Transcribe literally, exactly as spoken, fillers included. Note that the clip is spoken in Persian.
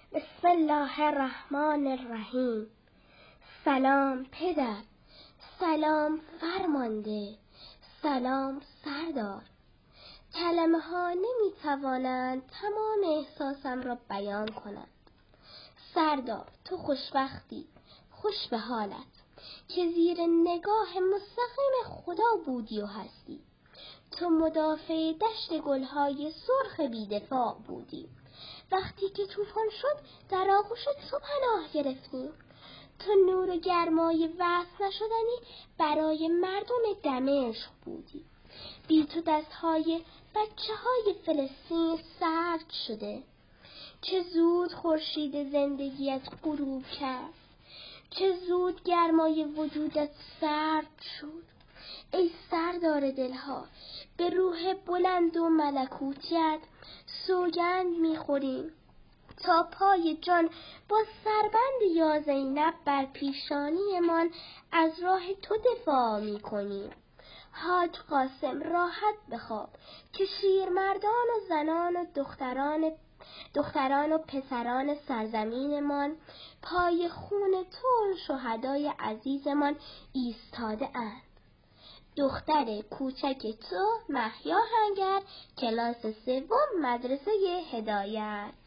بسم الله الرحمن الرحیم. سلام پدر، سلام فرمانده، سلام سردار. کلمه ها نمی توانند تمام احساسم را بیان کنند. سردار، تو خوشبختی، خوش به حالت که زیر نگاه مستقیم خدا بودی و هستی. تو مدافع دشت گلهای سرخ بیدفاع بودی. وقتی که طوفان شد در آغوش تو پناه گرفتیم. تو نور و گرمای وصف نشدنی برای مردم دمشق بودی. بی تو دستهای بچه های فلسطین سرد شده. چه زود خورشید زندگیت غروب کرد، چه زود گرمای وجودت سرد شد. ای سردار دلها، به روح بلند و ملکوتیت سوگند میخوریم تا پای جان با سربند یا زینب بر پیشانی من از راه تو دفاع میکنیم. حاج قاسم راحت بخواب که شیرمردان و زنان و دختران دختران و پسران سرزمینمان پای خون تو شهدای عزیزمان ایستاده اند. دختر کوچک تو مهیا هنگر، کلاس سوم، مدرسه هدایت.